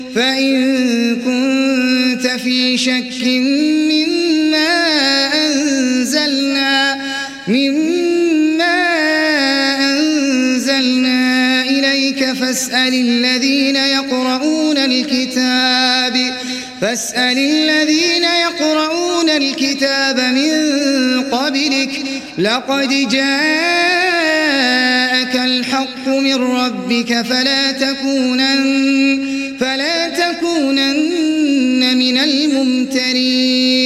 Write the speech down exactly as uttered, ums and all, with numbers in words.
فإن كنت في شك مما أنزلنا مما أنزلنا إليك فاسأل الذين يقرؤون الكتاب فاسأل الذين يقرؤون الكتاب من قبلك لقد جاءك الحق من ربك فلا تكونن فلا تكونن من الممترين